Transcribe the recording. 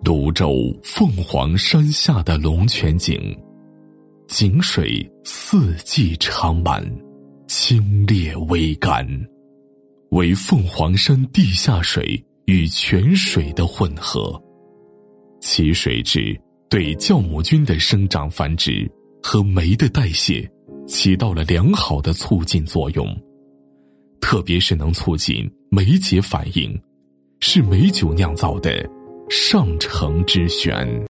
泸州凤凰山下的龙泉井，井水四季常满，清冽微甘，为凤凰山地下水与泉水的混合，其水质对酵母菌的生长繁殖和酶的代谢起到了良好的促进作用，特别是能促进酶解反应，是美酒酿造的上乘之选。